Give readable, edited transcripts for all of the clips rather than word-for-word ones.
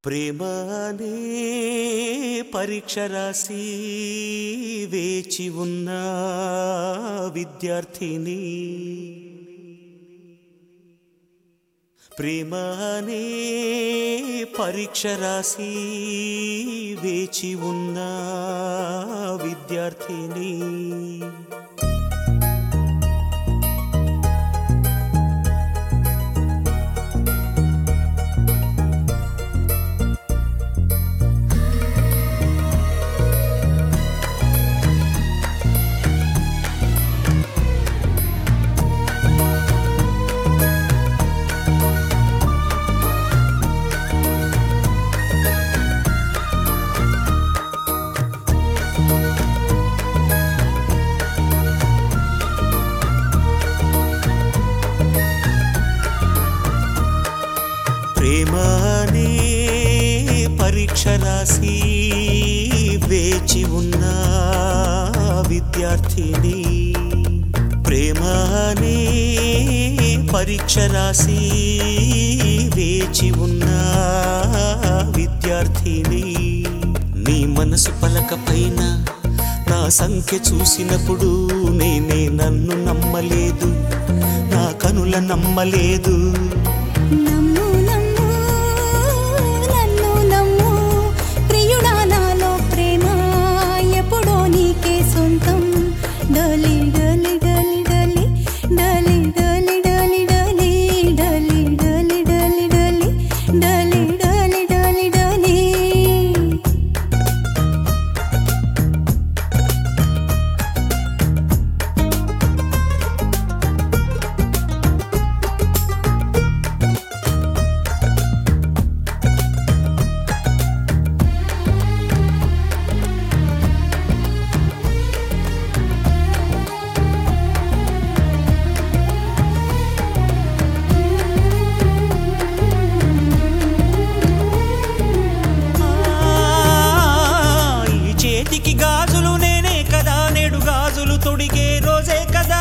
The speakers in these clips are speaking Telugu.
ప్రేమ అనే పరీక్ష రాసి వేచి ఉన్న విద్యార్థిని, ప్రేమ అనే పరీక్ష రాసి వేచి ఉన్న విద్యార్థిని, ప్రేమ అనే పరీక్ష రాసి వేచి ఉన్న విద్యార్థిని, ప్రేమ అనే పరీక్ష రాసి వేచి ఉన్న విద్యార్థిని. నీ మనసు పలక పైన నా సంఖ్య చూసినప్పుడు నేనే నన్ను నమ్మలేదు, నా కనుల నమ్మలేదు. నమ్ము నమ్ము నన్ను నమ్ము ప్రియుడా, నాలో ప్రేమ ఎప్పుడో నీకే సొంతం. డలి డలి డలి డలి డలి డలి డలి డలి డలి డలి డలి డలి డలి డలి డలి డలి. చేతికి గాజులు నేనే కదా, నేడు గాజులు తొడిగే రోజే కదా.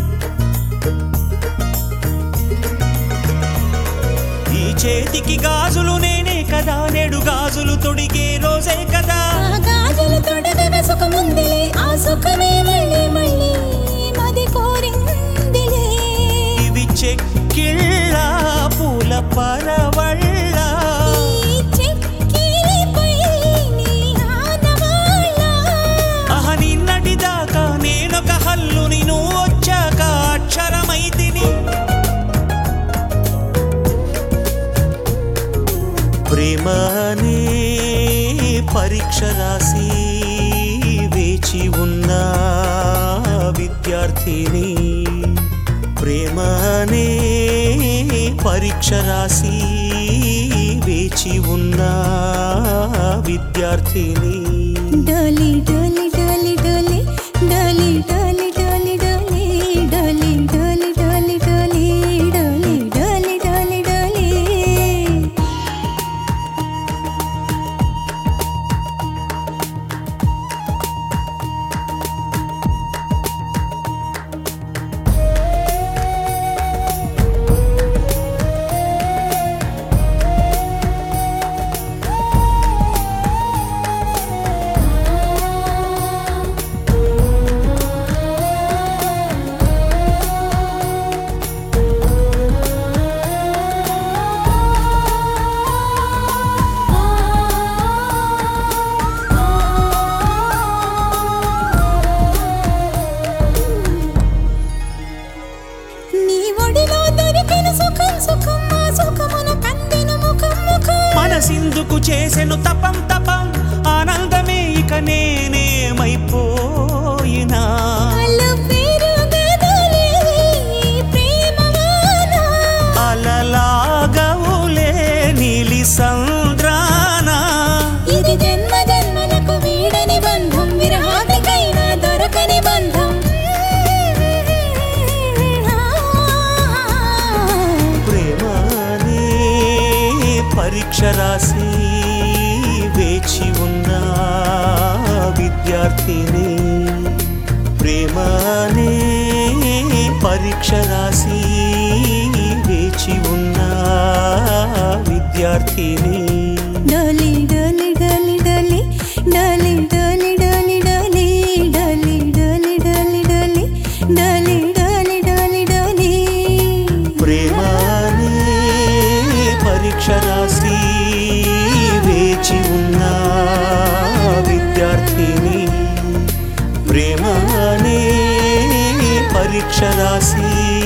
ఈ చేతికి గాజులు నేనే కదా, నేడు గాజులు తొడిగే రోజే కదా. ఆ గాజులు తొడగగా సుఖముందిలే, ఆ సుఖమే మళ్ళీ మళ్ళీ మది కోరిందిలే. ఇవి చెక్కిళ్ళ పూల పరవళ్ళ, ఈ చెక్కిలిపై నీ ఆనవాళ్ళ. ఆహా నిన్నటిదాకా నేనొక హల్లుని, నువ్వు వచ్చాక అక్షరమైతిని. ప్రేమ అనే పరీక్ష రాసి వేచి ఉన్న విద్యార్థిని, ప్రేమ అనే పరీక్ష రాసి వేచి ఉన్న విద్యార్థిని. డలి డలి డలి డలి డలి డలి డలి డలి డలి డలి డలి డలి డలి డలి డలి డలి. నీ ఒడిలో దొరికిన సుఖం సుఖం, ఆ సుఖమున కందిన ముఖం ముఖం. మనసిందుకు చేసెను తపం తపం, ఆనందమే ఇక నేనేమైపోయినా. అల్లు పేరు గదలే ప్రేమవాన, అలలాగవులే నీలి సంద్రాన. ఇది జన్మ జన్మలకు వీడని బంధం, విరహానికైనా దొరకని బంధం. ప్రేమ అనే పరీక్ష రాసి వేచి ఉన్న విద్యార్థిని, ప్రేమ అనే పరీక్ష రాసి వేచి ఉన్న విద్యార్థిని. అక్షరాసి